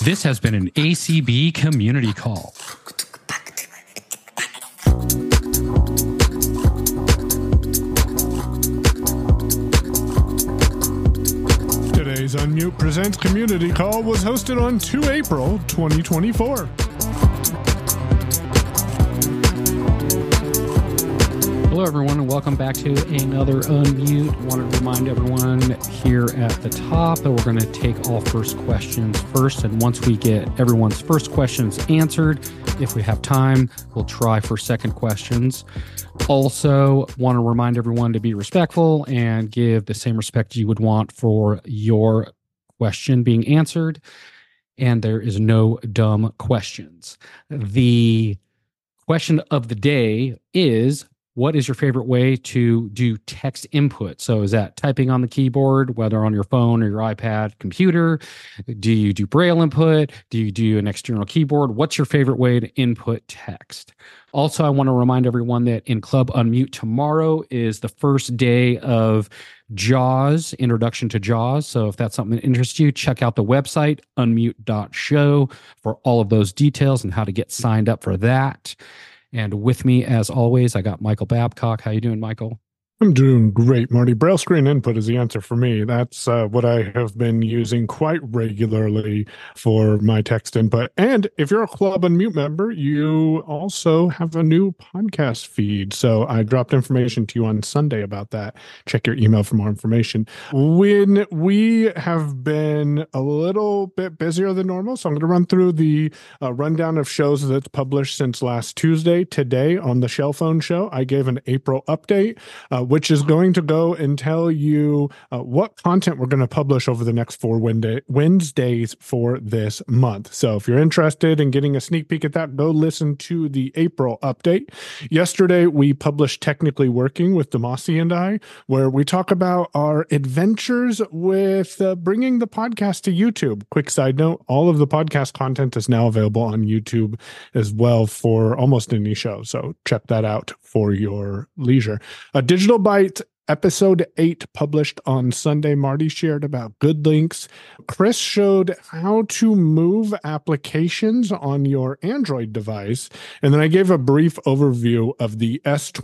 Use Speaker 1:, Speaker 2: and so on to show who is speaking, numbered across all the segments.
Speaker 1: This has been an ACB community call.
Speaker 2: Today's Unmute Presents community call was hosted on 2 April 2024.
Speaker 1: Hello, everyone, and welcome back to another Unmute. I wanted to remind everyone here at the top that we're going to take all first questions first, and once we get everyone's first questions answered, if we have time, we'll try for second questions. Also, want to remind everyone to be respectful and give the same respect you would want for your question being answered, and there is no dumb questions. The question of the day is, what is your favorite way to do text input? So is that typing on the keyboard, whether on your phone or your iPad, computer? Do you do Braille input? Do you do an external keyboard? What's your favorite way to input text? Also, I want to remind everyone that in Club Unmute tomorrow is the first day of JAWS, Introduction to JAWS. So if that's something that interests you, check out the website, unmute.show, for all of those details and how to get signed up for that. And with me, as always, I got Michael Babcock. How you doing, Michael?
Speaker 2: I'm doing great, Marty. Braille screen input is the answer for me. That's what I have been using quite regularly for my text input. And if you're a Club Unmute member, you also have a new podcast feed. So I dropped information to you on Sunday about that. Check your email for more information. When we have been a little bit busier than normal, so I'm going to run through the rundown of shows that's published since last Tuesday. Today on the Shell Phone Show, I gave an April update, which is going to go and tell you what content we're going to publish over the next 4 Wednesdays for this month. So if you're interested in getting a sneak peek at that, go listen to the April update. Yesterday, we published Technically Working with Demasi and I, where we talk about our adventures with bringing the podcast to YouTube. Quick side note, all of the podcast content is now available on YouTube as well for almost any show. So check that out for your leisure. A Digital Byte episode 8 published on Sunday. Marty shared about good links. Chris showed how to move applications on your Android device. And then I gave a brief overview of the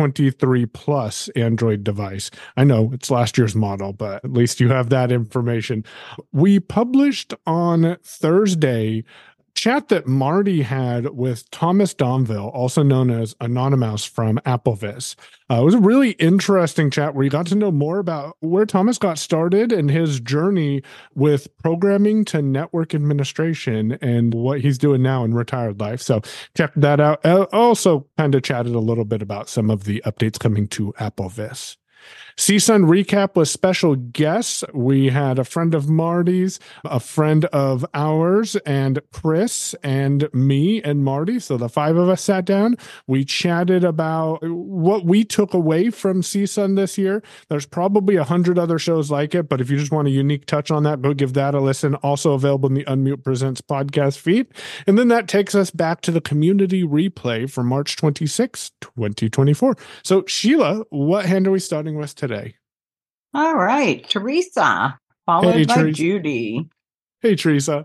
Speaker 2: S23 Plus Android device. I know it's last year's model, but at least you have that information. We published on Thursday chat that Marty had with Thomas Domville, also known as Anonymous from AppleVis. It was a really interesting chat where you got to know more about where Thomas got started and his journey with programming to network administration and what he's doing now in retired life. So check that out. Also kind of chatted a little bit about some of the updates coming to AppleVis. CSUN recap with special guests. We had a friend of Marty's, a friend of ours, and Chris and me and Marty. So the 5 of us sat down. We chatted about what we took away from CSUN this year. There's probably 100 other shows like it, but if you just want a unique touch on that, go give that a listen. Also available in the Unmute Presents podcast feed. And then that takes us back to the community replay for March 26, 2024. So Sheila, what hand are we starting with today?
Speaker 3: All right, Teresa, followed by Judy.
Speaker 2: Hey, Teresa.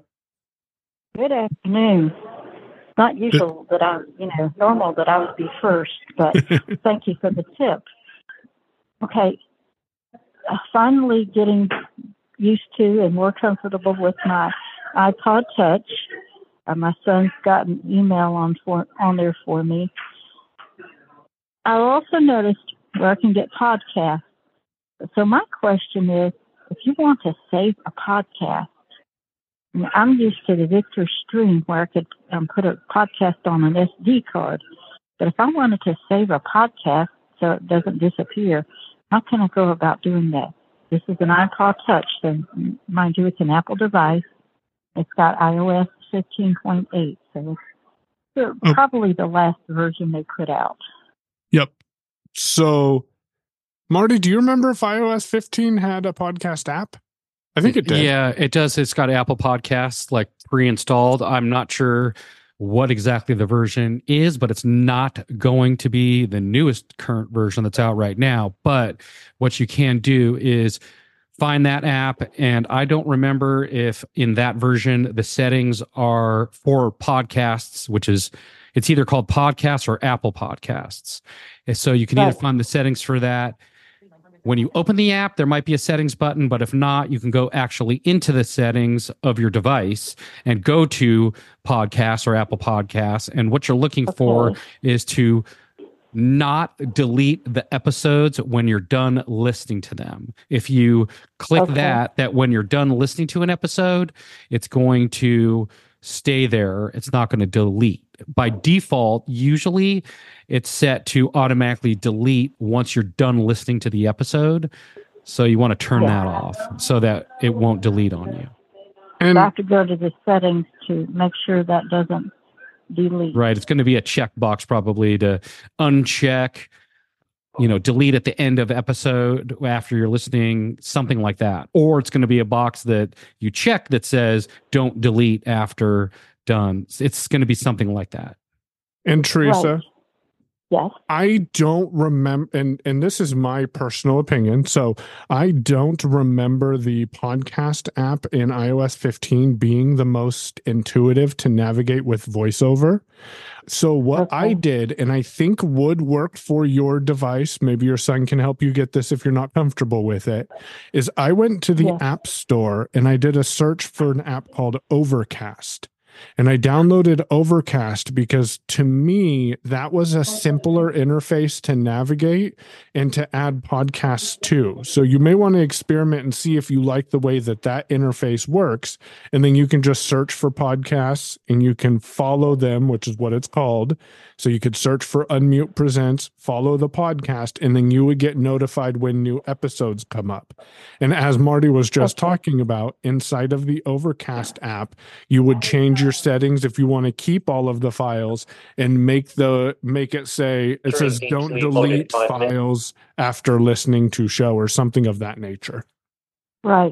Speaker 4: Good afternoon. Not usual that normal that I would be first, but thank you for the tip. Okay, finally getting used to and more comfortable with my iPod Touch. My son's got an email on there for me. I also noticed where I can get podcasts. So my question is, if you want to save a podcast, I'm used to the Victor Stream where I could put a podcast on an SD card. But if I wanted to save a podcast so it doesn't disappear, how can I go about doing that? This is an iPod Touch, so mind you, it's an Apple device. It's got iOS 15.8, so it's probably the last version they put out.
Speaker 2: Yep. So, Marty, do you remember if iOS 15 had a podcast app? I think it did.
Speaker 1: Yeah, it does. It's got Apple Podcasts like pre-installed. I'm not sure what exactly the version is, but it's not going to be the newest current version that's out right now. But what you can do is find that app. And I don't remember if in that version the settings are for podcasts, which is it's either called Podcasts or Apple Podcasts. And so you can either find the settings for that. When you open the app, there might be a settings button, but if not, you can go actually into the settings of your device and go to Podcasts or Apple Podcasts. And what you're looking for is to not delete the episodes when you're done listening to them. If you click that when you're done listening to an episode, it's going to stay there. It's not going to delete. By default, usually it's set to automatically delete once you're done listening to the episode. So you want to turn that off so that it won't delete on you.
Speaker 4: And I have to go to the settings to make sure that doesn't delete.
Speaker 1: Right. It's going to be a checkbox probably to uncheck, delete at the end of episode after you're listening, something like that. Or it's going to be a box that you check that says don't delete after done. It's going to be something like that.
Speaker 2: And Teresa,
Speaker 4: Right. Yes.
Speaker 2: I don't remember, and this is my personal opinion, so I don't remember the podcast app in iOS 15 being the most intuitive to navigate with VoiceOver. So what I did, and I think would work for your device, maybe your son can help you get this if you're not comfortable with it, is I went to the App Store and I did a search for an app called Overcast. And I downloaded Overcast because to me, that was a simpler interface to navigate and to add podcasts to. So you may want to experiment and see if you like the way that interface works. And then you can just search for podcasts and you can follow them, which is what it's called. So you could search for Unmute Presents, follow the podcast, and then you would get notified when new episodes come up. And as Marty was just talking about, inside of the Overcast app, you would change your settings if you want to keep all of the files and make it say, it says don't delete files after listening to show or something of that nature.
Speaker 4: Right.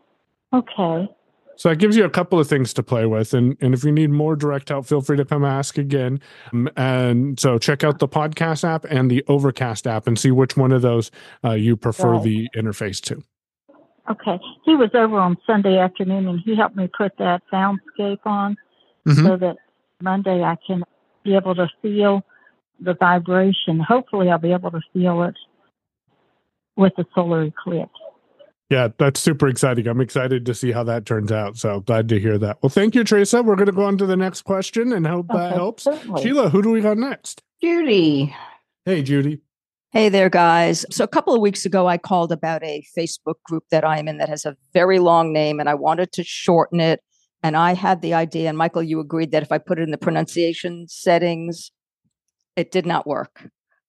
Speaker 4: Okay.
Speaker 2: So that gives you a couple of things to play with. And if you need more direct help, feel free to come ask again. And so check out the podcast app and the Overcast app and see which one of those you prefer the interface to.
Speaker 4: Okay. He was over on Sunday afternoon and he helped me put that soundscape on so that Monday I can be able to feel the vibration. Hopefully I'll be able to feel it with the solar eclipse.
Speaker 2: Yeah, that's super exciting. I'm excited to see how that turns out. So glad to hear that. Well, thank you, Teresa. We're going to go on to the next question and hope that helps.
Speaker 3: Certainly.
Speaker 2: Sheila, who do we got next?
Speaker 3: Judy.
Speaker 2: Hey, Judy.
Speaker 5: Hey there, guys. So a couple of weeks ago, I called about a Facebook group that I'm in that has a very long name, and I wanted to shorten it. And I had the idea, and Michael, you agreed that if I put it in the pronunciation settings, it did not work.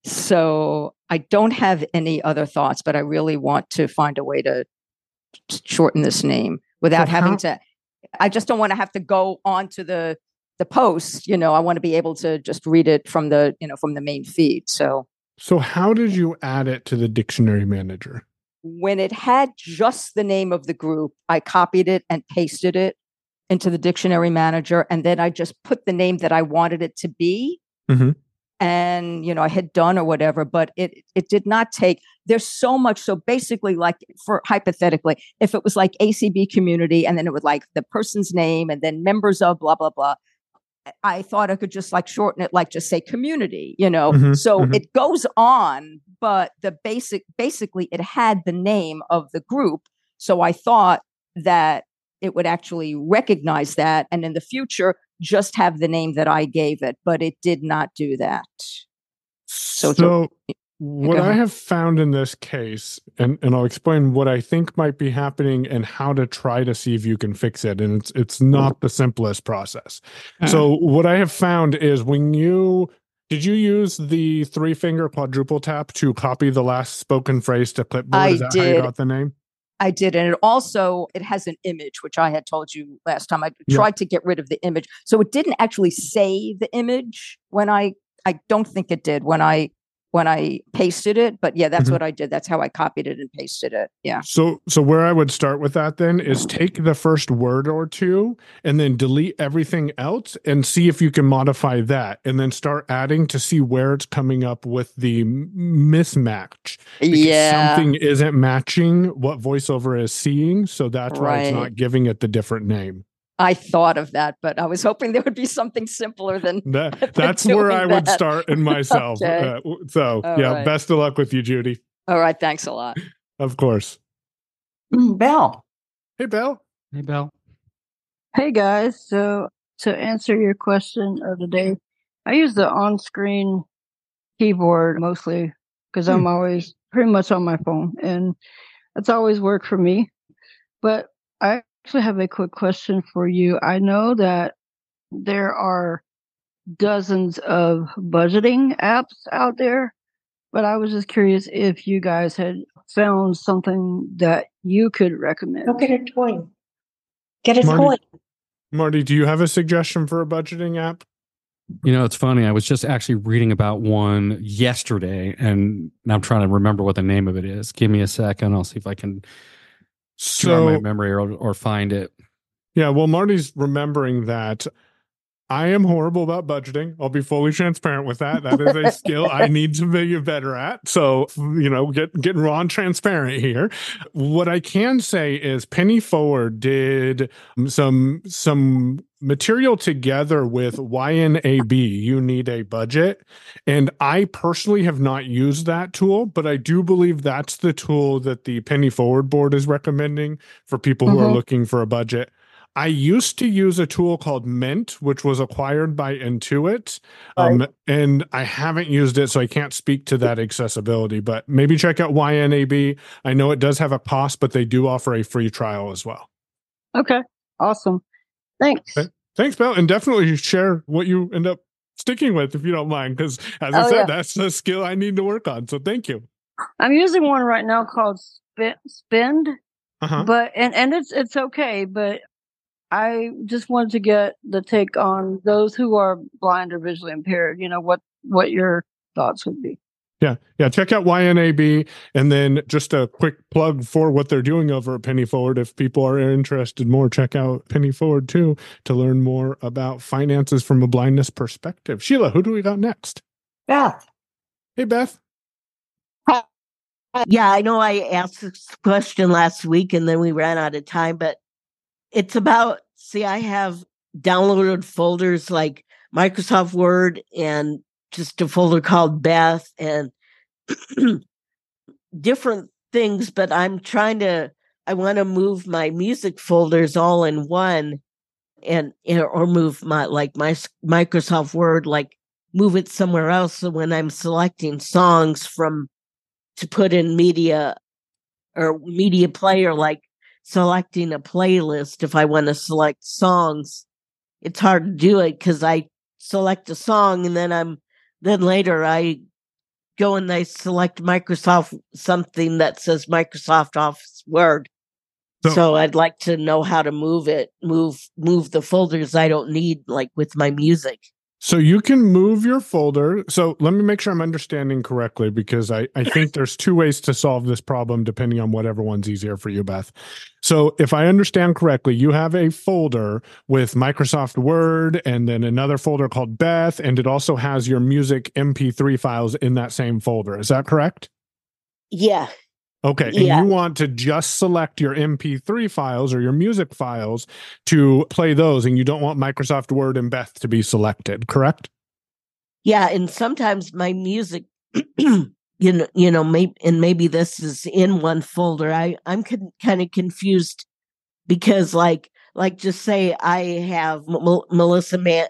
Speaker 5: So I don't have any other thoughts, but I really want to find a way to shorten this name without having to. I just don't want to have to go on to the post. I want to be able to just read it from the main feed. So
Speaker 2: how did you add it to the dictionary manager?
Speaker 5: When it had just the name of the group, I copied it and pasted it into the dictionary manager. And then I just put the name that I wanted it to be.
Speaker 2: Mm-hmm.
Speaker 5: And, I had done or whatever, but it did not take, there's so much. So basically, like for hypothetically, if it was like ACB community and then it was like the person's name and then members of blah, blah, blah, I thought I could just like shorten it, like just say community, It goes on, but basically it had the name of the group. So I thought that it would actually recognize that. And in the future, just have the name that I gave it, but it did not do that.
Speaker 2: So what I have found in this case, and I'll explain what I think might be happening and how to try to see if you can fix it. And it's not the simplest process. So what I have found is did you use the 3-finger quadruple tap to copy the last spoken phrase to clipboard? Is that how you got the name?
Speaker 5: I did. And it has an image, which I had told you last time. I tried to get rid of the image. So it didn't actually say the image when I don't think it did when I when I pasted it. But yeah, that's what I did. That's how I copied it and pasted it. Yeah.
Speaker 2: So where I would start with that then is take the first word or two and then delete everything else and see if you can modify that, and then start adding to see where it's coming up with the mismatch. Because something isn't matching what VoiceOver is seeing. So that's why it's not giving it the different name.
Speaker 5: I thought of that, but I was hoping there would be something simpler than
Speaker 2: that. That's where I would start in myself.
Speaker 5: Okay.
Speaker 2: Right. Best of luck with you, Judy.
Speaker 5: All right. Thanks a lot.
Speaker 2: Of course.
Speaker 3: Belle.
Speaker 2: Hey, Belle.
Speaker 1: Hey, Belle.
Speaker 6: Hey, guys. So to answer your question of the day, I use the on-screen keyboard mostly because I'm always pretty much on my phone, and that's always worked for me. But I actually have a quick question for you. I know that there are dozens of budgeting apps out there, but I was just curious if you guys had found something that you could recommend.
Speaker 3: Go get a toy. Get a toy.
Speaker 2: Marty, do you have a suggestion for a budgeting app?
Speaker 1: You know, it's funny. I was just actually reading about one yesterday, and I'm trying to remember what the name of it is. Give me a second. I'll see if I can jog my memory or find it.
Speaker 2: Yeah, well, Marty's remembering that. I am horrible about budgeting. I'll be fully transparent with that. That is a skill I need to be better at. So, getting raw and transparent here. What I can say is Penny Forward did some material together with YNAB, You Need a Budget. And I personally have not used that tool, but I do believe that's the tool that the Penny Forward board is recommending for people who are looking for a budget. I used to use a tool called Mint, which was acquired by Intuit, and I haven't used it, so I can't speak to that accessibility, but maybe check out YNAB. I know it does have a cost, but they do offer a free trial as well.
Speaker 6: Okay, awesome. Thanks.
Speaker 2: Okay. Thanks, Belle, and definitely share what you end up sticking with, if you don't mind, because as I said, that's a skill I need to work on, so thank you.
Speaker 6: I'm using one right now called Spend, but and it's okay, but I just wanted to get the take on those who are blind or visually impaired. You know, what your thoughts would be.
Speaker 2: Yeah. Check out YNAB, and then just a quick plug for what they're doing over at Penny Forward. If people are interested more, check out Penny Forward too to learn more about finances from a blindness perspective. Sheila, who do we got next?
Speaker 3: Beth.
Speaker 2: Hey, Beth.
Speaker 7: Yeah, I know I asked this question last week and then we ran out of time, but it's about, I have downloaded folders like Microsoft Word and just a folder called Beth and different things, but I want to move my music folders all in one or move my Microsoft Word, move it somewhere else. So when I'm selecting songs to put in media or media player, selecting a playlist, if I want to select songs, it's hard to do it because I select a song and then later I go and I select something that says Microsoft Office Word. So I'd like to know how to move the folders I don't need, with my music.
Speaker 2: So you can move your folder. So let me make sure I'm understanding correctly, because I think there's two ways to solve this problem depending on whatever one's easier for you, Beth. So if I understand correctly, you have a folder with Microsoft Word and then another folder called Beth, and it also has your music MP3 files in that same folder. Is that correct?
Speaker 7: Yeah.
Speaker 2: Okay, and you want to just select your MP3 files or your music files to play those, and you don't want Microsoft Word and Beth to be selected, correct?
Speaker 7: Yeah, and sometimes my music, maybe this is in one folder. I'm kind of confused because, just say I have Melissa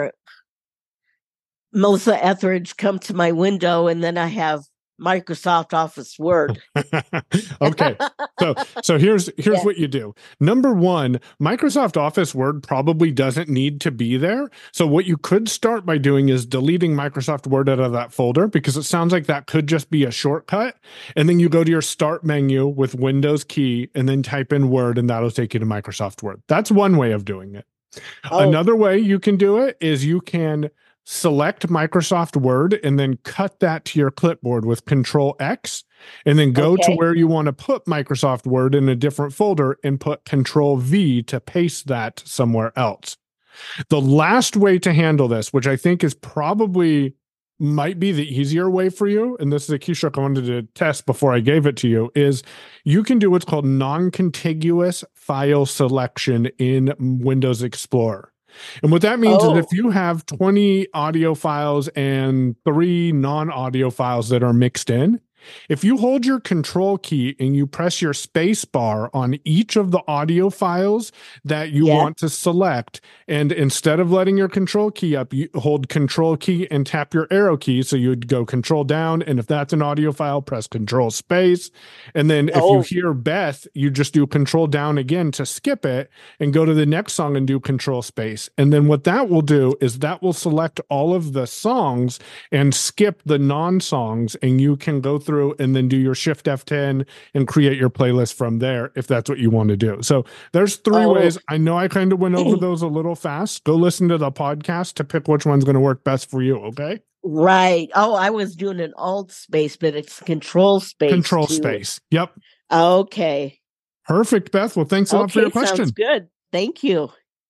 Speaker 7: Etheridge come to my window, and then I have Microsoft Office Word.
Speaker 2: Okay. So here's what you do. Number one, Microsoft Office Word probably doesn't need to be there. So what you could start by doing is deleting Microsoft Word out of that folder, because it sounds like that could just be a shortcut. And then you go to your start menu with Windows key and then type in Word, and that'll take you to Microsoft Word. That's one way of doing it. Another way you can do it is you can select Microsoft Word and then cut that to your clipboard with Control X, and then go to
Speaker 3: Okay.
Speaker 2: where you want to put Microsoft Word in a different folder and put Control V to paste that somewhere else. The last way to handle this, which I think is probably might be the easier way for you, and this is a keystroke I wanted to test before I gave it to you, is you can do what's called non-contiguous file selection in Windows Explorer. And what that means is if you have 20 audio files and 3 non-audio files that are mixed in, if you hold your control key and you press your space bar on each of the audio files that you want to select, and instead of letting your control key up, you hold control key and tap your arrow key. So you'd go control down. And if that's an audio file, press control space. And then if you hear Beth, you just do control down again to skip it and go to the next song and do control space. And then what that will do is that will select all of the songs and skip the non-songs, and you can go through and then do your Shift F10 and create your playlist from there if that's what you want to do. So there's 3 ways. I know I kind of went over those a little fast. Go listen to the podcast to pick which one's going to work best for you, okay?
Speaker 7: Right. Oh, I was doing an alt space, but it's control space.
Speaker 2: Control space. Yep.
Speaker 7: Okay.
Speaker 2: Perfect, Beth. Well, thanks a lot for your question.
Speaker 7: Sounds good. Thank you.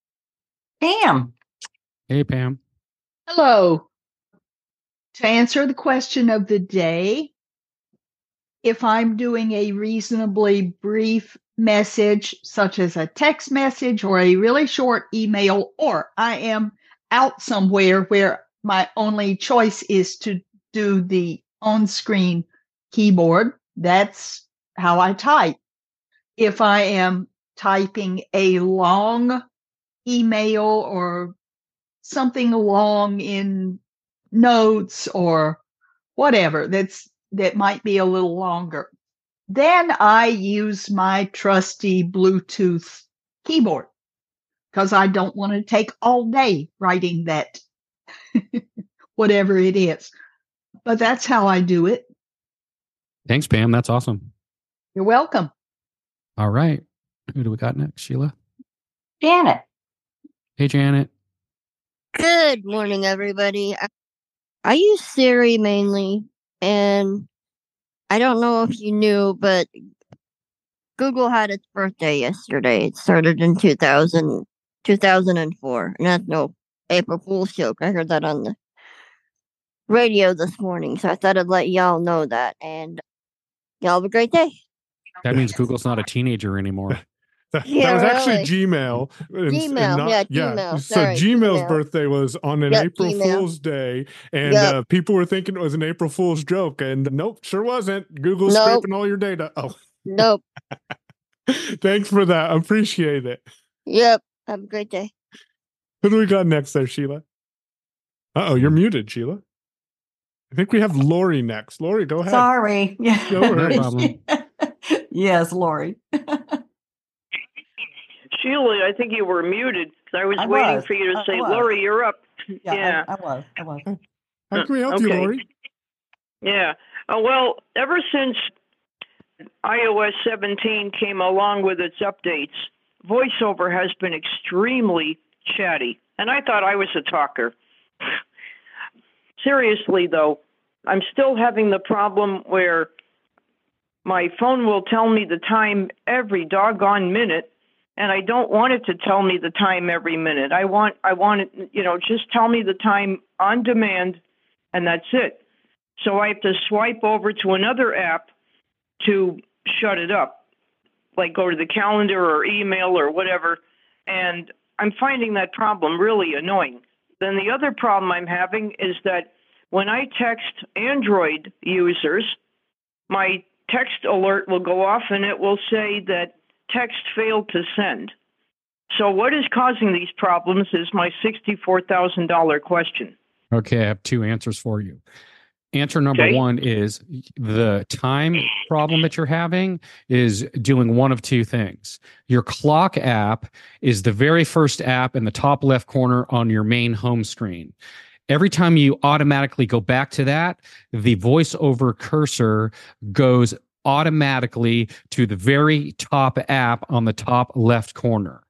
Speaker 3: Pam.
Speaker 1: Hey, Pam.
Speaker 8: Hello. To answer the question of the day, if I'm doing a reasonably brief message, such as a text message or a really short email, or I am out somewhere where my only choice is to do the on-screen keyboard, that's how I type. If I am typing a long email or something long in notes or whatever that might be a little longer, then I use my trusty Bluetooth keyboard because I don't want to take all day writing that whatever it is. But that's how I do it.
Speaker 1: Thanks, Pam. That's awesome.
Speaker 8: You're welcome.
Speaker 1: All right. Who do we got next, Sheila?
Speaker 3: Janet.
Speaker 1: Hey, Janet.
Speaker 9: Good morning, everybody. I use Siri mainly, and I don't know if you knew, but Google had its birthday yesterday. It started in 2004, and that's no April Fool's joke. I heard that on the radio this morning, so I thought I'd let y'all know that, and y'all have a great day.
Speaker 1: That means Google's not a teenager anymore.
Speaker 2: That
Speaker 9: Yeah,
Speaker 2: was actually
Speaker 9: really.
Speaker 2: Gmail.
Speaker 9: Gmail.
Speaker 2: So
Speaker 9: Sorry,
Speaker 2: Gmail's
Speaker 9: Gmail.
Speaker 2: birthday was on an
Speaker 9: Yep,
Speaker 2: April
Speaker 9: Gmail.
Speaker 2: Fool's Day, and people were thinking it was an April Fool's joke, and nope, sure wasn't. Google's
Speaker 9: Nope.
Speaker 2: scraping all your data. Oh,
Speaker 9: Nope.
Speaker 2: thanks for that. I appreciate it.
Speaker 9: Yep. Have a great day.
Speaker 2: Who do we got next there, Sheila? Uh-oh, you're muted, Sheila. I think we have Lori next. Lori, go ahead.
Speaker 3: Sorry. Yeah.
Speaker 2: No worries.
Speaker 1: No problem.
Speaker 3: Yes, Lori.
Speaker 10: Sheila, I think you were muted. I was
Speaker 3: I
Speaker 10: waiting
Speaker 3: was.
Speaker 10: for you to
Speaker 3: I
Speaker 10: say,
Speaker 3: was.
Speaker 10: Lori, you're up.
Speaker 3: Yeah. I was.
Speaker 2: How can we help you,
Speaker 10: Okay.
Speaker 2: Lori?
Speaker 10: Yeah. Well, ever since iOS 17 came along with its updates, VoiceOver has been extremely chatty. And I thought I was a talker. Seriously, though, I'm still having the problem where my phone will tell me the time every doggone minute, and I don't want it to tell me the time every minute. I want it, just tell me the time on demand, and that's it. So I have to swipe over to another app to shut it up, like go to the calendar or email or whatever, and I'm finding that problem really annoying. Then the other problem I'm having is that when I text Android users, my text alert will go off and it will say that text failed to send. So what is causing these problems is my $64,000 question.
Speaker 1: Okay, I have 2 answers for you. Answer number 1 is the time problem that you're having is doing one of 2 things. Your clock app is the very first app in the top left corner on your main home screen. Every time you automatically go back to that, the VoiceOver cursor goes automatically to the very top app on the top left corner.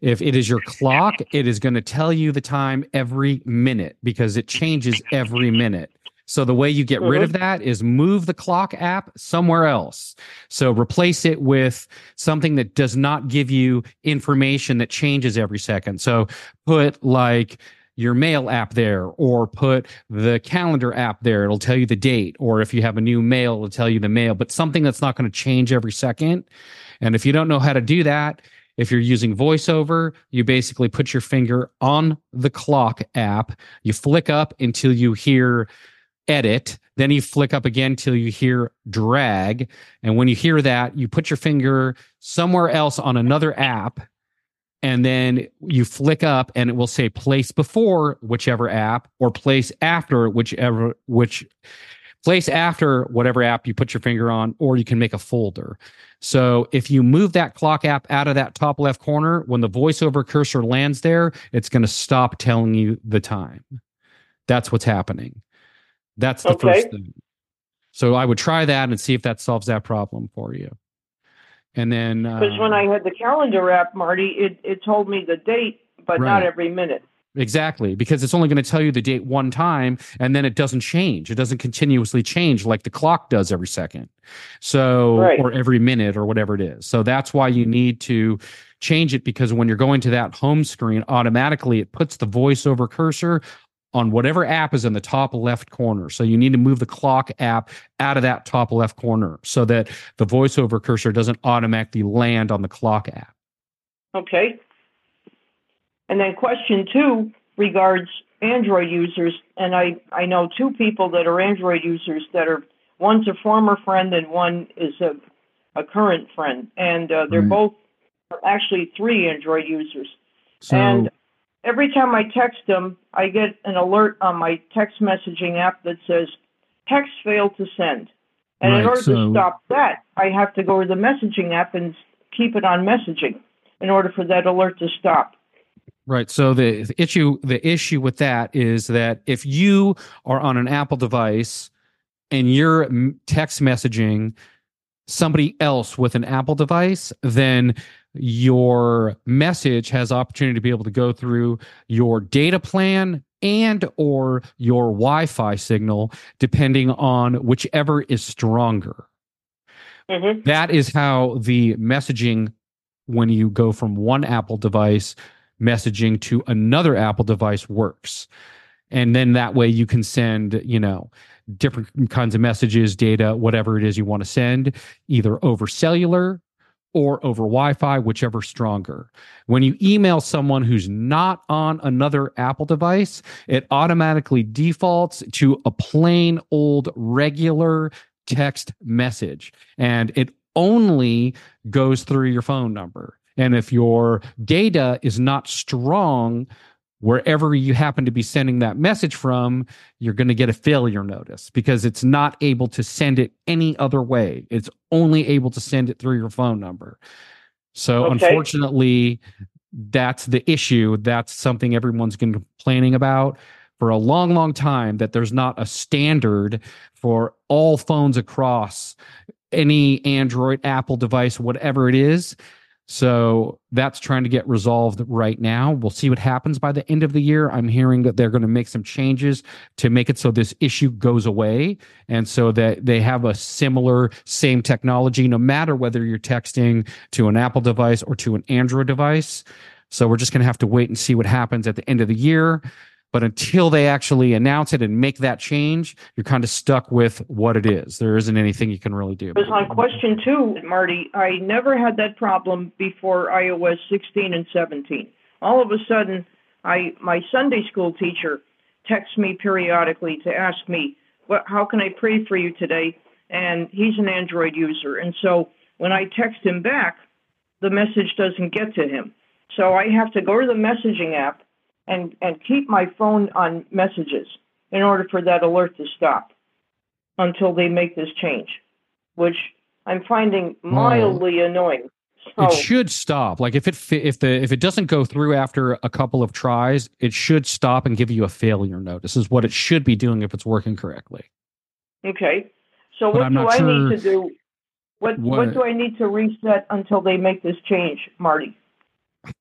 Speaker 1: If it is your clock, it is going to tell you the time every minute because it changes every minute. So the way you get rid of that is move the clock app somewhere else. So replace it with something that does not give you information that changes every second. So put like your mail app there, or put the calendar app there. It'll tell you the date. Or if you have a new mail, it'll tell you the mail, but something that's not going to change every second. And if you don't know how to do that, if you're using VoiceOver, you basically put your finger on the clock app, you flick up until you hear edit, then you flick up again till you hear drag, and when you hear that, you put your finger somewhere else on another app, and then you flick up and it will say place before whichever app, or place after place after whatever app you put your finger on, or you can make a folder. So if you move that clock app out of that top left corner, when the VoiceOver cursor lands there, it's going to stop telling you the time. That's what's happening. That's the first thing. So I would try that and see if that solves that problem for you. And then
Speaker 10: because when I had the calendar app, Marty, it told me the date, but not every minute.
Speaker 1: Exactly, because it's only going to tell you the date one time, and then it doesn't change. It doesn't continuously change like the clock does every second, so or every minute or whatever it is. So that's why you need to change it, because when you're going to that home screen, automatically it puts the VoiceOver cursor on whatever app is in the top left corner. So you need to move the clock app out of that top left corner so that the VoiceOver cursor doesn't automatically land on the clock app.
Speaker 10: Okay. And then question 2 regards Android users. And I know 2 people that are Android users that are, one's a former friend and one is a current friend. And they're both actually 3 Android users. And every time I text them, I get an alert on my text messaging app that says, text failed to send. And in order to stop that, I have to go to the messaging app and keep it on messaging in order for that alert to stop.
Speaker 1: Right. So the issue with that is that if you are on an Apple device and you're text messaging somebody else with an Apple device, then your message has opportunity to be able to go through your data plan and or your Wi-Fi signal, depending on whichever is stronger. That is how the messaging, when you go from one Apple device messaging to another Apple device, works. And then that way you can send, different kinds of messages, data, whatever it is you want to send, either over cellular or over Wi-Fi, whichever stronger. When you email someone who's not on another Apple device, it automatically defaults to a plain old regular text message, and it only goes through your phone number. And if your data is not strong, wherever you happen to be sending that message from, you're going to get a failure notice because it's not able to send it any other way. It's only able to send it through your phone number. So unfortunately, that's the issue. That's something everyone's been complaining about for a long, long time, that there's not a standard for all phones across any Android, Apple device, whatever it is. So that's trying to get resolved right now. We'll see what happens by the end of the year. I'm hearing that they're going to make some changes to make it so this issue goes away, and so that they have a similar, same technology, no matter whether you're texting to an Apple device or to an Android device. So we're just going to have to wait and see what happens at the end of the year. But until they actually announce it and make that change, you're kind of stuck with what it is. There isn't anything you can really do.
Speaker 10: Because on question 2, Marty, I never had that problem before iOS 16 and 17. All of a sudden, my Sunday school teacher texts me periodically to ask me, how can I pray for you today? And he's an Android user. And so when I text him back, the message doesn't get to him. So I have to go to the messaging app and keep my phone on messages in order for that alert to stop until they make this change, which I'm finding mildly annoying. So,
Speaker 1: it should stop. Like if it doesn't go through after a couple of tries, it should stop and give you a failure notice, is what it should be doing if it's working correctly.
Speaker 10: Okay. So what do I need to do? What do I need to reset until they make this change, Marty?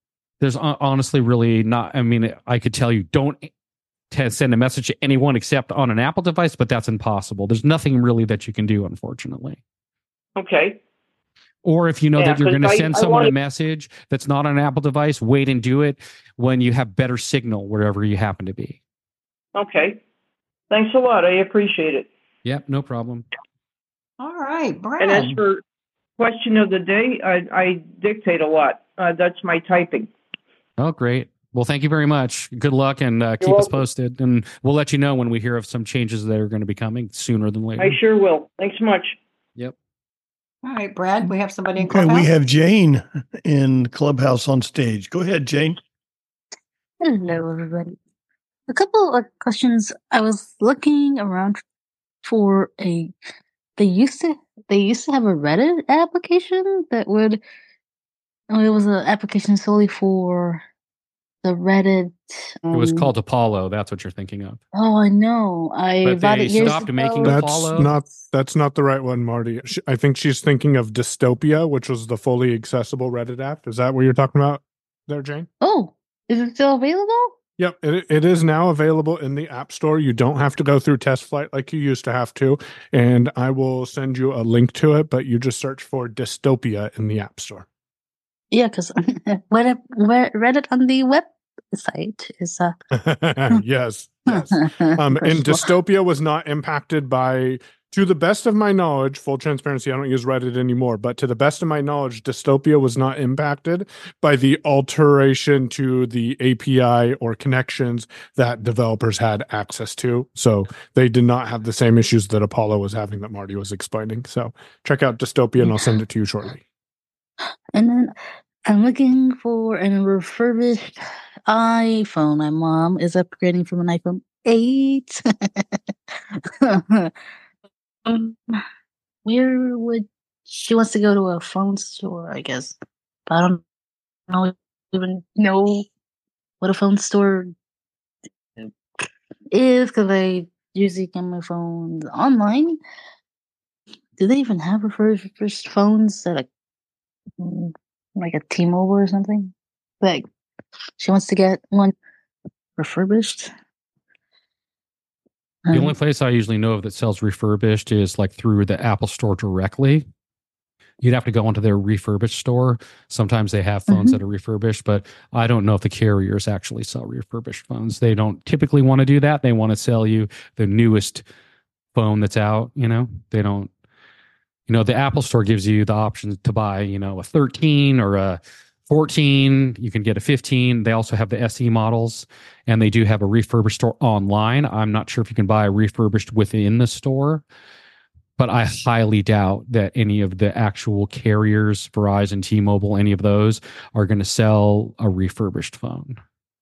Speaker 1: There's honestly really not. I mean, I could tell you don't send a message to anyone except on an Apple device, but that's impossible. There's nothing really that you can do, unfortunately.
Speaker 10: Okay.
Speaker 1: Or if you know that you're going to send someone a message that's not on an Apple device, wait and do it when you have better signal wherever you happen to be.
Speaker 10: Okay. Thanks a lot. I appreciate it.
Speaker 1: Yep, no problem.
Speaker 3: All right, Brad.
Speaker 10: And as for question of the day, I dictate a lot. That's my typing.
Speaker 1: Oh, great. Well, thank you very much. Good luck, and keep us posted. And we'll let you know when we hear of some changes that are going to be coming sooner than later.
Speaker 10: I sure will. Thanks so much.
Speaker 1: Yep.
Speaker 3: All right, Brad, we have somebody in
Speaker 11: Okay,
Speaker 3: Clubhouse.
Speaker 11: we have Jane in Clubhouse on stage. Go ahead, Jane.
Speaker 12: Hello, everybody. A couple of questions. I was looking around for they used to have a Reddit application that would, it was an application solely for the Reddit.
Speaker 1: It was called Apollo. That's what you're thinking of.
Speaker 12: Oh, I know.
Speaker 1: But they stopped making Apollo.
Speaker 2: That's not the right one, Marty. I think she's thinking of Dystopia, which was the fully accessible Reddit app. Is that what you're talking about there, Jane?
Speaker 12: Oh, is it still available?
Speaker 2: Yep, it is now available in the App Store. You don't have to go through Test Flight like you used to have to. And I will send you a link to it, but you just search for Dystopia in the App Store.
Speaker 12: Yeah, because Reddit on the website is
Speaker 2: yes. And Dystopia was not impacted by, to the best of my knowledge, full transparency, I don't use Reddit anymore, but to the best of my knowledge, Dystopia was not impacted by the alteration to the API or connections that developers had access to. So they did not have the same issues that Apollo was having that Marty was explaining. So check out Dystopia and I'll send it to you shortly.
Speaker 12: And then I'm looking for a refurbished iPhone. My mom is upgrading from an iPhone 8. Where would she wants to go to a phone store, I guess. But I don't even know what a phone store is because I usually get my phones online. Do they even have refurbished phones that like a T-Mobile or something? Like she wants to get one refurbished.
Speaker 1: The only place I usually know of that sells refurbished is like through the Apple Store directly. You'd have to go into their refurbished store. Sometimes they have phones that are refurbished, but I don't know if the carriers actually sell refurbished phones. They don't typically want to do that. They want to sell you the newest phone that's out. They don't. The Apple Store gives you the option to buy, a 13 or a 14. You can get a 15. They also have the SE models, and they do have a refurbished store online. I'm not sure if you can buy a refurbished within the store, but I highly doubt that any of the actual carriers, Verizon, T-Mobile, any of those are going to sell a refurbished phone.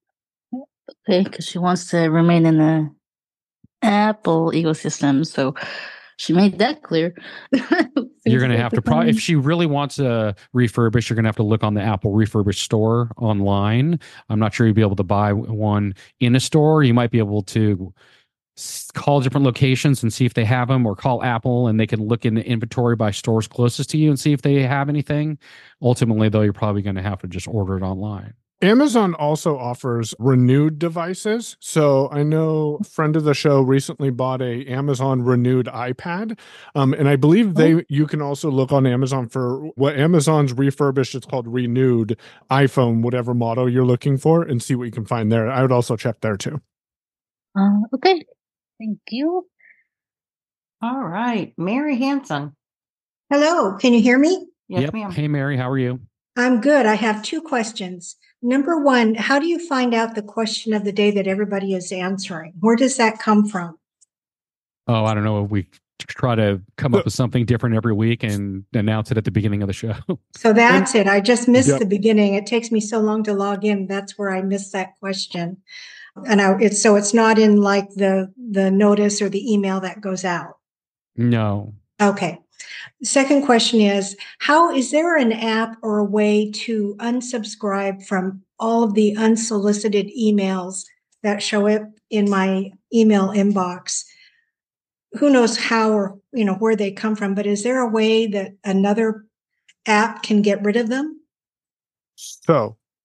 Speaker 12: Okay, because she wants to remain in the Apple ecosystem, so she made that clear.
Speaker 1: You're going to have to if she really wants a refurbish, you're going to have to look on the Apple refurbished store online. I'm not sure you'll be able to buy one in a store. You might be able to call different locations and see if they have them, or call Apple and they can look in the inventory by stores closest to you and see if they have anything. Ultimately, though, you're probably going to have to just order it online.
Speaker 2: Amazon also offers renewed devices. So I know a friend of the show recently bought a Amazon renewed iPad. And I believe you can also look on Amazon for what Amazon's refurbished. It's called renewed iPhone, whatever model you're looking for, and see what you can find there. I would also check there too.
Speaker 12: Okay. Thank you.
Speaker 3: All right. Mary Hanson.
Speaker 13: Hello. Can you hear me?
Speaker 3: Yes, ma'am.
Speaker 1: Hey, Mary. How are you?
Speaker 13: I'm good. I have two questions. Number one, how do you find out the question of the day that everybody is answering? Where does that come from?
Speaker 1: Oh, I don't know. We try to come up with something different every week and announce it at the beginning of the show.
Speaker 13: So that's it. I just missed the beginning. It takes me so long to log in. That's where I missed that question. And it's not in like the notice or the email that goes out.
Speaker 1: No.
Speaker 13: Okay. Second question is, how is there an app or a way to unsubscribe from all of the unsolicited emails that show up in my email inbox? Who knows how or where they come from, but is there a way that another app can get rid of them?
Speaker 2: So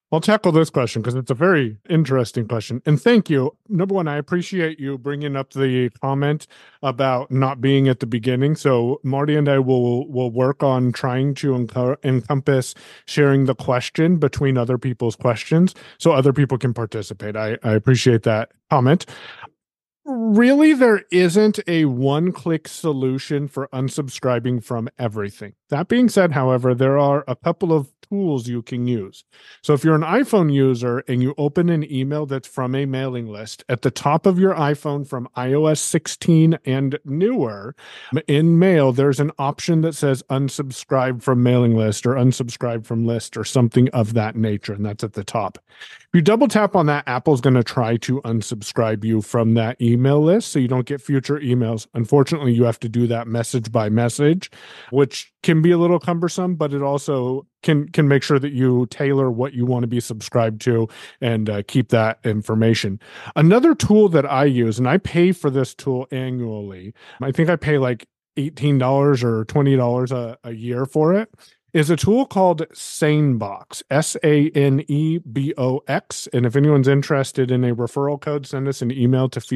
Speaker 2: I'll tackle this question because it's a very interesting question. And thank you. Number one, I appreciate you bringing up the comment about not being at the beginning. So Marty and I will work on trying to encompass sharing the question between other people's questions so other people can participate. I appreciate that comment. Really, there isn't a one-click solution for unsubscribing from everything. That being said, however, there are a couple of tools you can use. So if you're an iPhone user and you open an email that's from a mailing list, at the top of your iPhone from iOS 16 and newer, in Mail, there's an option that says unsubscribe from mailing list or unsubscribe from list or something of that nature, and that's at the top. If you double tap on that, Apple's going to try to unsubscribe you from that email list so you don't get future emails. Unfortunately, you have to do that message by message, which can be a little cumbersome, but it also can make sure that you tailor what you want to be subscribed to and keep that information. Another tool that I use, and I pay for this tool annually, I think I pay like $18 or $20 a year for it, is a tool called SaneBox, SANEBOX. And if anyone's interested in a referral code, send us an email to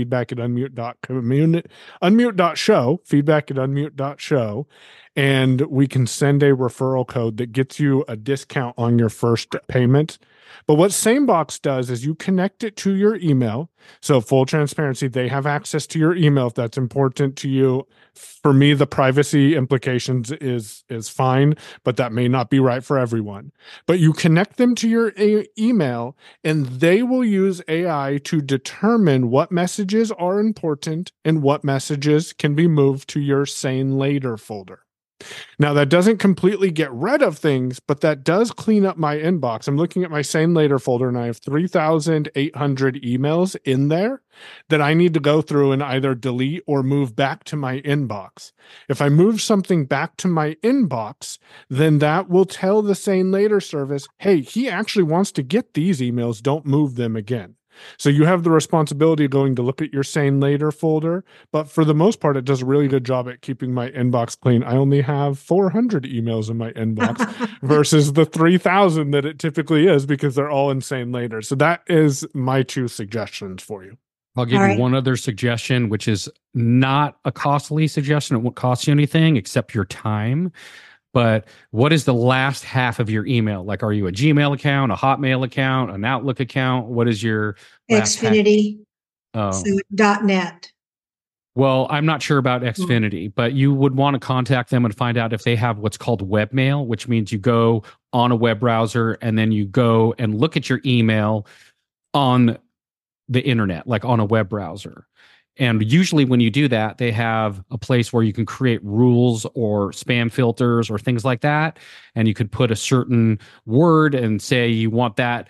Speaker 2: feedback@unmute.show, feedback@unmute.show. And we can send a referral code that gets you a discount on your first payment. But what SaneBox does is you connect it to your email. So full transparency, they have access to your email if that's important to you. For me, the privacy implications is fine, but that may not be right for everyone. But you connect them to your email, and they will use AI to determine what messages are important and what messages can be moved to your Sane Later folder. Now, that doesn't completely get rid of things, but that does clean up my inbox. I'm looking at my Sane Later folder, and I have 3,800 emails in there that I need to go through and either delete or move back to my inbox. If I move something back to my inbox, then that will tell the Sane Later service, hey, he actually wants to get these emails. Don't move them again. So you have the responsibility of going to look at your Sane Later folder, but for the most part, it does a really good job at keeping my inbox clean. I only have 400 emails in my inbox versus the 3,000 that it typically is because they're all in Sane Later. So that is my two suggestions for you.
Speaker 1: I'll give you one other suggestion, which is not a costly suggestion. It won't cost you anything except your time. But what is the last half of your email? Like, are you a Gmail account, a Hotmail account, an Outlook account? What is your
Speaker 13: Xfinity? So .net.
Speaker 1: Well, I'm not sure about Xfinity, but you would want to contact them and find out if they have what's called webmail, which means you go on a web browser and then you go and look at your email on the internet, like on a web browser. And usually when you do that, they have a place where you can create rules or spam filters or things like that. And you could put a certain word and say you want that,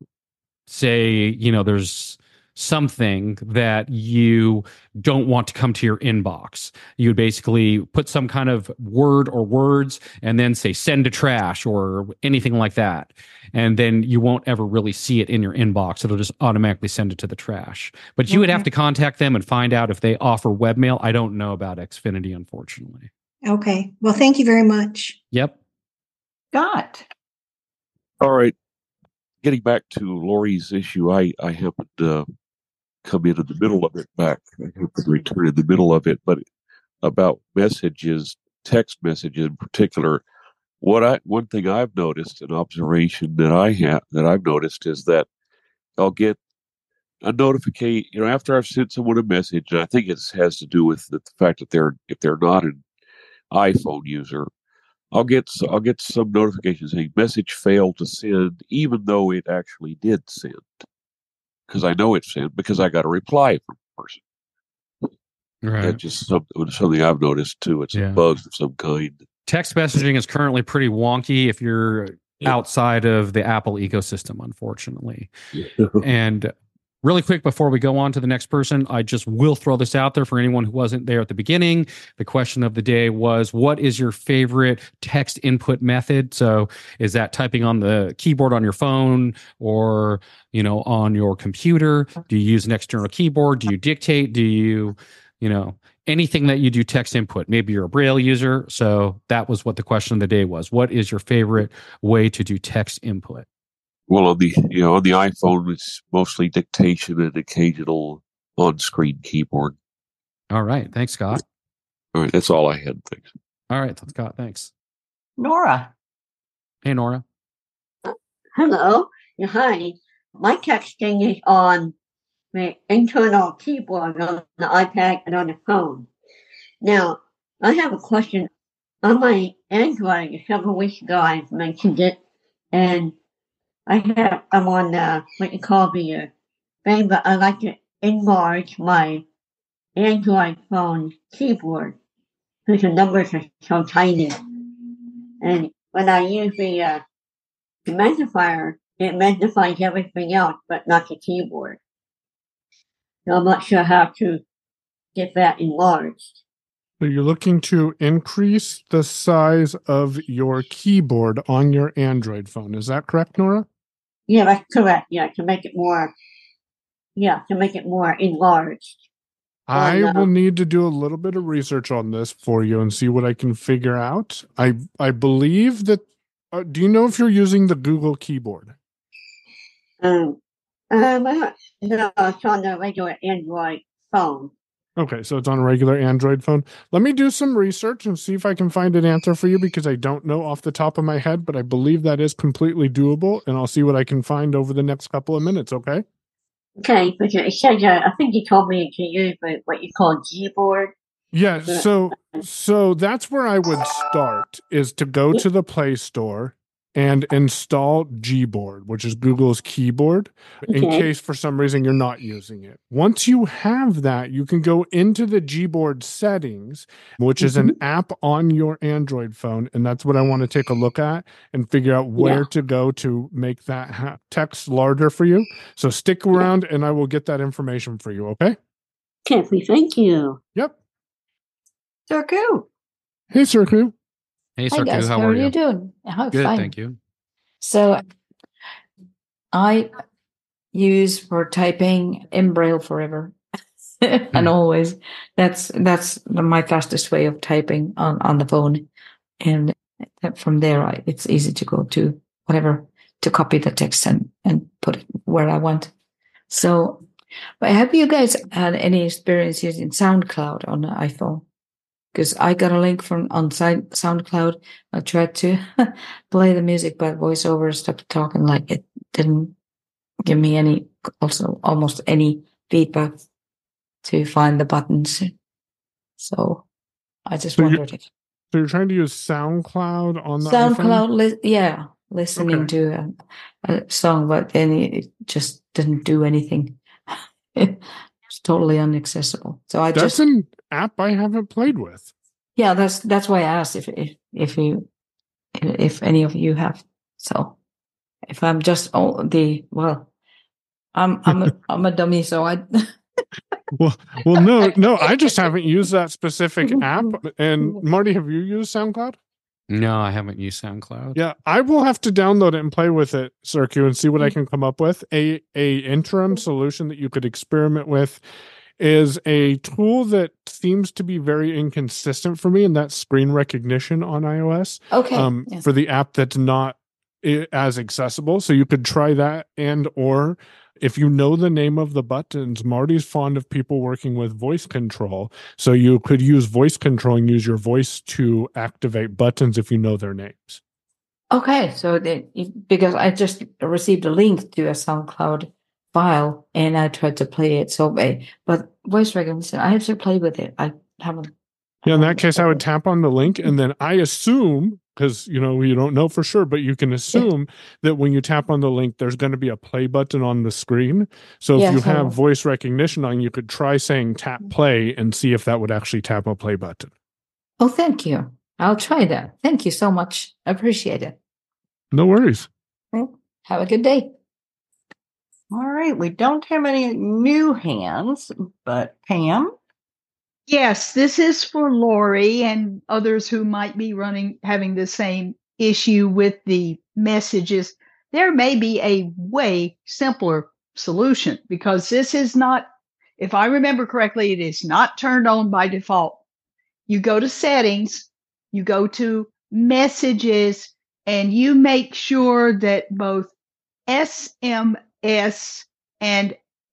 Speaker 1: say, there's something that you don't want to come to your inbox. You would basically put some kind of word or words and then say send to trash or anything like that. And then you won't ever really see it in your inbox. It'll just automatically send it to the trash. But you would have to contact them and find out if they offer webmail. I don't know about Xfinity, unfortunately.
Speaker 13: Okay. Well, thank you very much.
Speaker 1: Yep.
Speaker 3: Scott.
Speaker 14: All right. Getting back to Lori's issue, I happened to come in the middle of it back. I happened to return in the middle of it, but about messages, text messages in particular, one thing I've noticed, an observation that I've noticed is that I'll get a notification, after I've sent someone a message, and I think it has to do with the fact that if they're not an iPhone user, I'll get some notification saying message failed to send, even though it actually did send, because I know it sent because I got a reply from the person.
Speaker 1: Right.
Speaker 14: That's just something I've noticed too. It's a bug of some kind.
Speaker 1: Text messaging is currently pretty wonky if you're outside of the Apple ecosystem, unfortunately. And really quick, before we go on to the next person, I just will throw this out there for anyone who wasn't there at the beginning. The question of the day was, what is your favorite text input method? So is that typing on the keyboard on your phone or, on your computer? Do you use an external keyboard? Do you dictate? Do you, anything that you do text input? Maybe you're a Braille user. So that was what the question of the day was. What is your favorite way to do text input?
Speaker 14: Well, on the iPhone, it's mostly dictation and occasional on-screen keyboard.
Speaker 1: All right. Thanks, Scott.
Speaker 14: All right, that's all I had. Thanks.
Speaker 1: All right, Scott. Thanks.
Speaker 3: Nora.
Speaker 1: Hey, Nora.
Speaker 15: Hello. Yeah, hi. My texting is on the internal keyboard on the iPad and on the phone. Now, I have a question. On my Android, several weeks ago, I mentioned it, and I'm on what you call the thing, but I like to enlarge my Android phone keyboard because the numbers are so tiny. And when I use the magnifier, it magnifies everything else, but not the keyboard. So I'm not sure how to get that enlarged.
Speaker 2: So you're looking to increase the size of your keyboard on your Android phone. Is that correct, Nora?
Speaker 15: Yeah, that's correct. Yeah, to make it more enlarged.
Speaker 2: I will need to do a little bit of research on this for you and see what I can figure out. I believe that. Do you know if you're using the Google keyboard?
Speaker 15: No, it's on the regular Android phone.
Speaker 2: Okay, so it's on a regular Android phone. Let me do some research and see if I can find an answer for you because I don't know off the top of my head, but I believe that is completely doable, and I'll see what I can find over the next couple of minutes, okay?
Speaker 15: Okay, but it says, I think you told me to use what you call Gboard.
Speaker 2: Yeah, so that's where I would start, is to go to the Play Store and install Gboard, which is Google's keyboard, in case for some reason you're not using it. Once you have that, you can go into the Gboard settings, which is an app on your Android phone, and that's what I want to take a look at and figure out where to go to make that text larger for you. So stick around, and I will get that information for you, okay?
Speaker 15: Okay, thank you.
Speaker 2: Yep.
Speaker 3: Sirku.
Speaker 2: Hey, Sirku.
Speaker 1: Hey,
Speaker 16: Hi
Speaker 1: Sirku.
Speaker 16: guys,
Speaker 1: How
Speaker 16: how
Speaker 1: are
Speaker 16: are
Speaker 1: you?
Speaker 16: you doing? Oh,
Speaker 1: Good,
Speaker 16: fine.
Speaker 1: thank you.
Speaker 16: So I use for typing in Braille forever and always. That's my fastest way of typing on the phone, and from there it's easy to go to whatever to copy the text and put it where I want. So, but have you guys had any experience using SoundCloud on the iPhone? Because I got a link from on SoundCloud. I tried to play the music, but VoiceOver stopped talking. Like it didn't give me almost any feedback to find the buttons. So I just wondered if
Speaker 2: So you're trying to use SoundCloud on the iPhone?
Speaker 16: SoundCloud, listening to a song, but then it just didn't do anything. It's totally inaccessible. So
Speaker 2: That's an app I haven't played with.
Speaker 16: Yeah, that's why I asked if any of you have. So if I'm just I'm a dummy, so I.
Speaker 2: well, no, I just haven't used that specific app. And Marty, have you used SoundCloud?
Speaker 1: No, I haven't used SoundCloud.
Speaker 2: Yeah, I will have to download it and play with it, Sirku, and see what I can come up with. A interim solution that you could experiment with is a tool that seems to be very inconsistent for me, and that's screen recognition on iOS.
Speaker 16: Okay. Yes.
Speaker 2: For the app that's not as accessible. So you could try that, or if you know the name of the buttons, Marty's fond of people working with voice control. So you could use voice control and use your voice to activate buttons if you know their names.
Speaker 16: Okay. So because I just received a link to a SoundCloud file and I tried to play it. But voice recognition, I have to play with it. I haven't.
Speaker 2: Yeah, in that case, I would tap on the link, and then I assume, because you don't know for sure, but you can assume that when you tap on the link, there's going to be a play button on the screen. So if you have voice recognition on, you could try saying tap play and see if that would actually tap a play button.
Speaker 16: Oh, thank you. I'll try that. Thank you so much. I appreciate it.
Speaker 2: No worries.
Speaker 16: Well, have a good day.
Speaker 3: All right. We don't have any new hands, but Pam?
Speaker 8: Yes, this is for Lori and others who might be having the same issue with the messages. There may be a way simpler solution because this is not, if I remember correctly, it is not turned on by default. You go to settings, you go to messages, and you make sure that both SMS and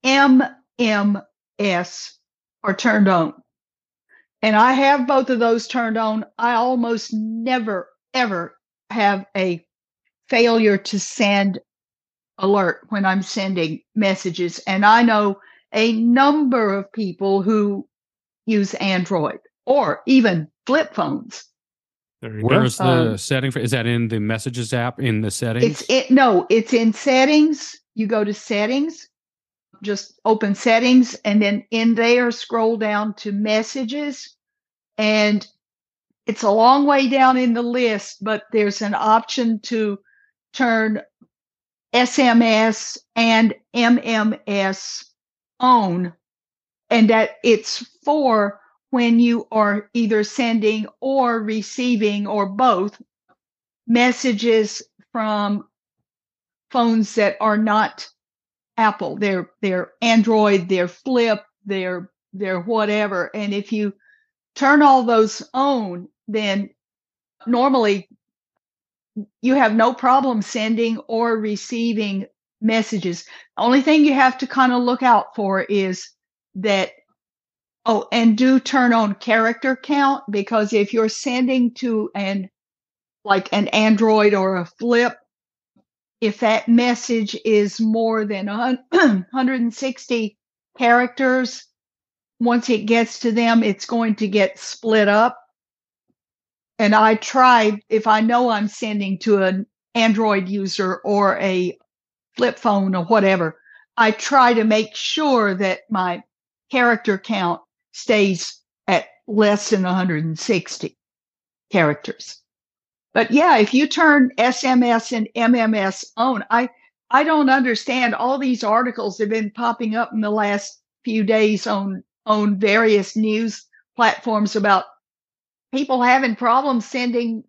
Speaker 8: MMS are turned on. And I have both of those turned on. I almost never, ever have a failure to send alert when I'm sending messages. And I know a number of people who use Android or even flip phones.
Speaker 2: There you
Speaker 1: Where's
Speaker 2: go.
Speaker 1: the setting for? Is that in the Messages app in the settings?
Speaker 8: It's in settings. You go to settings, just open settings, and then in there scroll down to messages. And it's a long way down in the list, but there's an option to turn SMS and MMS on, and that it's for when you are either sending or receiving or both messages from phones that are not Apple. They're Android, they're Flip, they're whatever. And if you turn all those on, then normally you have no problem sending or receiving messages. The only thing you have to kind of look out for is that, and do turn on character count, because if you're sending to an Android or a Flip, if that message is more than 160 characters, once it gets to them, it's going to get split up. And I tried, if I know I'm sending to an Android user or a flip phone or whatever, I try to make sure that my character count stays at less than 160 characters. But yeah, if you turn SMS and MMS on, I don't understand. All these articles have been popping up in the last few days on various news platforms about people having problems sending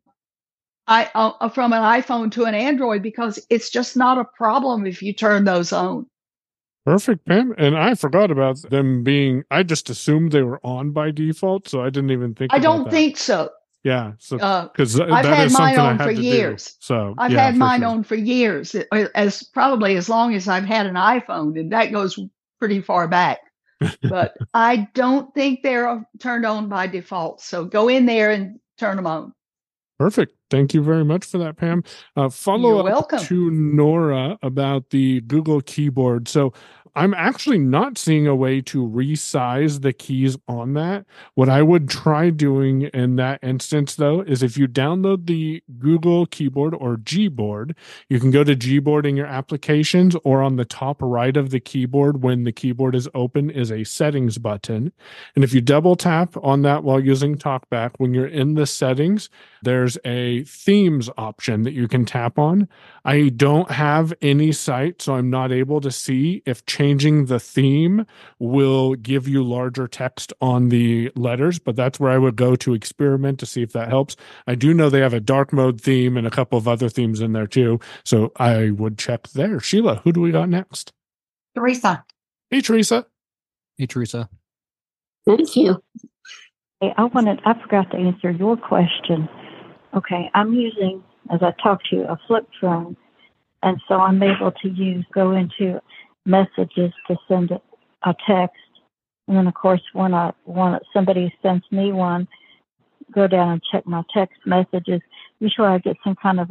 Speaker 8: from an iPhone to an Android because it's just not a problem if you turn those on.
Speaker 2: Perfect, Pam. And I forgot about them being, I just assumed they were on by default, so I didn't even think
Speaker 8: I
Speaker 2: about
Speaker 8: don't
Speaker 2: that.
Speaker 8: think so.
Speaker 2: Yeah, so because
Speaker 8: I've had mine on for years.
Speaker 2: So
Speaker 8: I've had mine on for years, as probably as long as I've had an iPhone, and that goes pretty far back. But I don't think they're turned on by default. So go in there and turn them on.
Speaker 2: Perfect. Thank you very much for that, Pam. Follow up
Speaker 8: welcome.
Speaker 2: to Nora about the Google keyboard. So I'm actually not seeing a way to resize the keys on that. What I would try doing in that instance, though, is if you download the Google keyboard or Gboard, you can go to Gboard in your applications, or on the top right of the keyboard when the keyboard is open is a settings button. And if you double tap on that while using TalkBack, when you're in the settings, there's a themes option that you can tap on. I don't have any site, so I'm not able to see if changing the theme will give you larger text on the letters, but that's where I would go to experiment to see if that helps. I do know they have a dark mode theme and a couple of other themes in there too, so I would check there. Sheila, who do we got next?
Speaker 3: Teresa.
Speaker 2: Hey, Teresa.
Speaker 1: Hey, Teresa.
Speaker 15: Thank you.
Speaker 4: Hey, I forgot to answer your question. Okay, I'm using, as I talked to you, a flip phone, and so I'm able to go into messages to send a text, and then of course when somebody sends me one, go down and check my text messages. Usually I get some kind of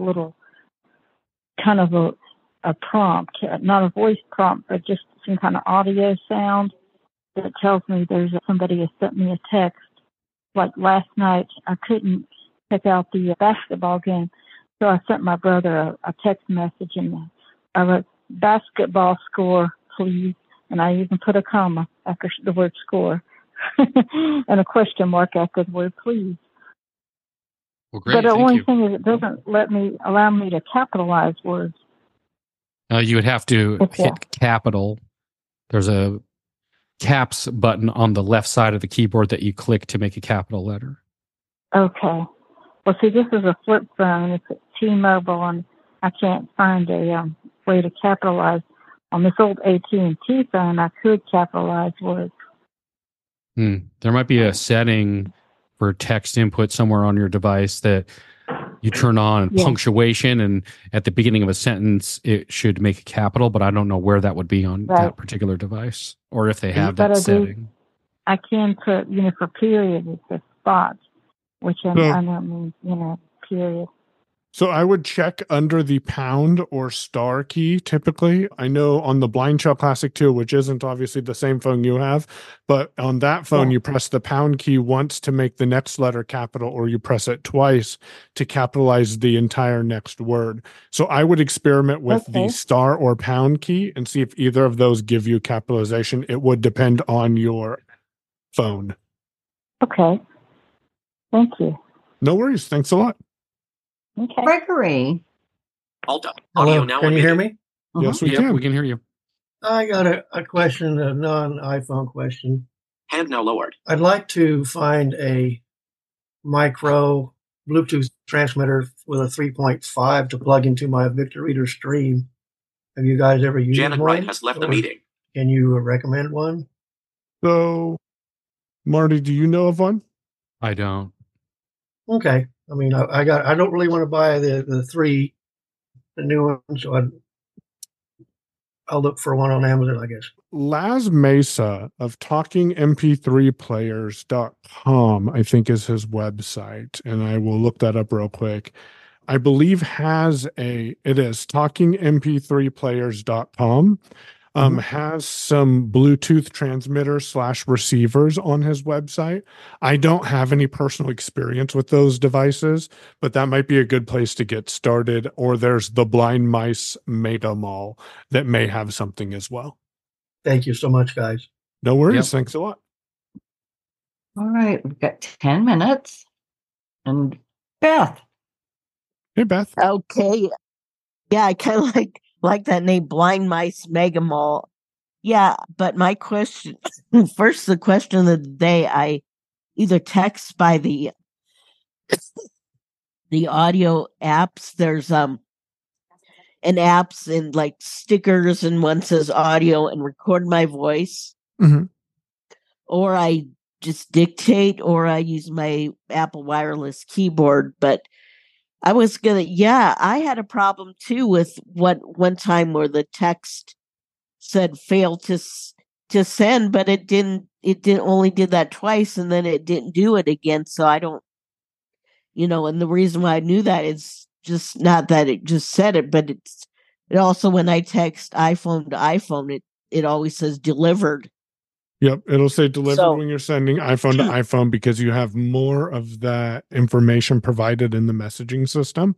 Speaker 4: a prompt, not a voice prompt, but just some kind of audio sound that tells me there's somebody has sent me a text. Like last night, I couldn't check out the basketball game, so I sent my brother a text message, and I wrote, "Basketball score, please," and I even put a comma after the word score and a question mark after the word please.
Speaker 1: Well, great.
Speaker 4: But the
Speaker 1: Thank
Speaker 4: only
Speaker 1: you.
Speaker 4: thing is, it doesn't allow me to capitalize words.
Speaker 1: You would have to hit capital. There's a caps button on the left side of the keyboard that you click to make a capital letter.
Speaker 4: Okay. Well, see, this is a flip phone. It's a T-Mobile, and I can't find a way to capitalize. On this old AT&T phone, I could capitalize words.
Speaker 1: There might be a setting for text input somewhere on your device that You turn on
Speaker 4: Yeah.
Speaker 1: punctuation, and at the beginning of a sentence, it should make a capital, but I don't know where that would be on
Speaker 4: Right.
Speaker 1: that particular device, or if they have
Speaker 4: But
Speaker 1: that
Speaker 4: I
Speaker 1: setting.
Speaker 4: I can put, for period, it says spot, which I don't mean, period.
Speaker 2: So I would check under the pound or star key typically. I know on the Blind Shell Classic 2, which isn't obviously the same phone you have, but on that phone, you press the pound key once to make the next letter capital, or you press it twice to capitalize the entire next word. So I would experiment with the star or pound key and see if either of those give you capitalization. It would depend on your phone.
Speaker 4: Okay. Thank you.
Speaker 2: No worries. Thanks a lot.
Speaker 4: Okay.
Speaker 3: Gregory.
Speaker 17: Alt
Speaker 11: Hello,
Speaker 17: audio now.
Speaker 11: can you hear me?
Speaker 2: Yes, we can.
Speaker 1: We can hear you.
Speaker 11: I got a question, a non-iPhone question.
Speaker 17: Hand now lowered.
Speaker 11: I'd like to find a micro Bluetooth transmitter with a 3.5 to plug into my Victor Reader Stream. Have you guys ever used
Speaker 17: Janet
Speaker 11: one?
Speaker 17: Wright has left the
Speaker 11: Or
Speaker 17: meeting.
Speaker 11: Can you recommend one?
Speaker 2: So, Marty, do you know of one?
Speaker 1: I don't.
Speaker 11: Okay. I mean, I don't really want to buy the new ones, so I'll look for one on Amazon, I guess.
Speaker 2: Laz Mesa of talkingmp3players.com, I think is his website, and I will look that up real quick. I believe it is talkingmp3players.com. Has some Bluetooth transmitters / receivers on his website. I don't have any personal experience with those devices, but that might be a good place to get started. Or there's the Blind Mice Meta Mall that may have something as well.
Speaker 11: Thank you so much, guys.
Speaker 2: No worries. Thanks a lot.
Speaker 3: All right. We've got 10 minutes. And Beth.
Speaker 2: Hey, Beth.
Speaker 7: Okay. Yeah, I kind of like that name, Blind Mice Mega Mall. Yeah, but my question, first, the question of the day, I either text by the audio apps. There's an apps and like stickers, and one says audio and record my voice. Or I just dictate, or I use my Apple wireless keyboard. But I had a problem too with one time where the text said fail to send, but it only did that twice, and then it didn't do it again. So I don't, and the reason why I knew that is just not that it just said it, but it also, when I text iPhone to iPhone, it always says delivered.
Speaker 2: Yep, it'll say delivered when you're sending iPhone to iPhone, because you have more of that information provided in the messaging system.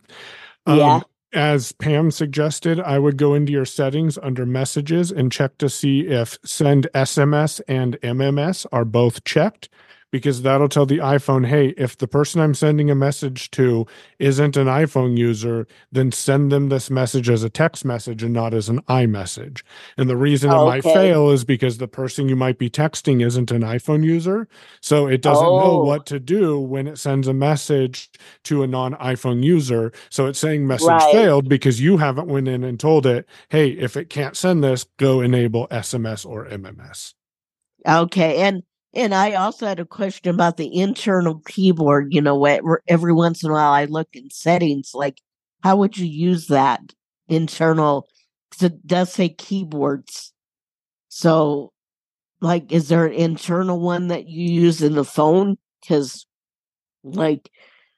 Speaker 2: As Pam suggested, I would go into your settings under messages and check to see if send SMS and MMS are both checked, because that'll tell the iPhone, hey, if the person I'm sending a message to isn't an iPhone user, then send them this message as a text message and not as an iMessage. And the reason it might fail is because the person you might be texting isn't an iPhone user. So it doesn't know what to do when it sends a message to a non-iPhone user. So it's saying message failed because you haven't went in and told it, hey, if it can't send this, go enable SMS or MMS.
Speaker 7: Okay. And I also had a question about the internal keyboard. Every once in a while I look in settings, like how would you use that internal? Because it does say keyboards. So, like, is there an internal one that you use in the phone? Because, like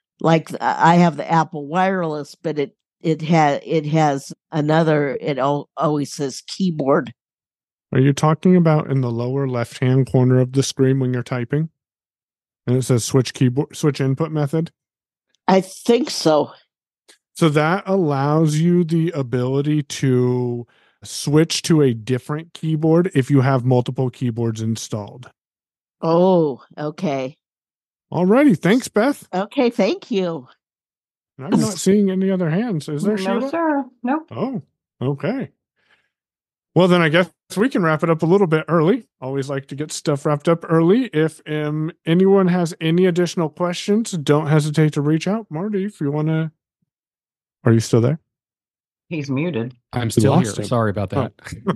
Speaker 7: I have the Apple wireless, but it has another. It always says keyboard.
Speaker 2: Are you talking about in the lower left-hand corner of the screen when you're typing? And it says switch input method?
Speaker 7: I think so.
Speaker 2: So that allows you the ability to switch to a different keyboard if you have multiple keyboards installed.
Speaker 7: Oh, okay.
Speaker 2: All righty. Thanks, Beth.
Speaker 7: Okay, thank you.
Speaker 2: I'm not seeing any other hands. Is there, Sheila?
Speaker 3: No, sir. Nope.
Speaker 2: Oh, okay. Well, then I guess we can wrap it up a little bit early. Always like to get stuff wrapped up early. If anyone has any additional questions, don't hesitate to reach out. Marty, if you want to. Are you still there?
Speaker 3: He's muted.
Speaker 1: I'm still here. Sorry about that.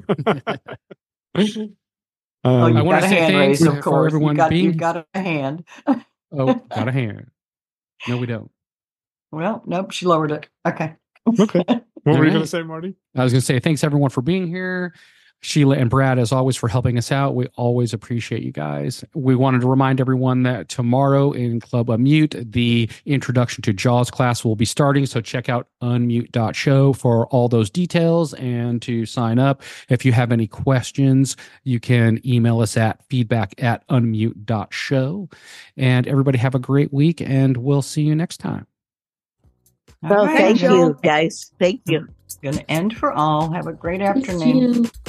Speaker 3: I
Speaker 1: want to say thanks
Speaker 3: raised, of
Speaker 1: for
Speaker 3: course.
Speaker 1: everyone
Speaker 3: You got a hand.
Speaker 1: Oh, got a hand. No, we don't.
Speaker 3: Well, nope, she lowered it. Okay.
Speaker 2: Okay. What were you
Speaker 1: right.
Speaker 2: going to say, Marty?
Speaker 1: I was going to say thanks everyone for being here. Sheila and Brad, as always, for helping us out. We always appreciate you guys. We wanted to remind everyone that tomorrow in Club Unmute, the Introduction to JAWS class will be starting. So check out unmute.show for all those details and to sign up. If you have any questions, you can email us at feedback@unmute.show. And everybody have a great week, and we'll see you next time.
Speaker 7: Well, thank you, guys. Thank you.
Speaker 3: Going to end for all. Have a great afternoon.
Speaker 12: Thank you.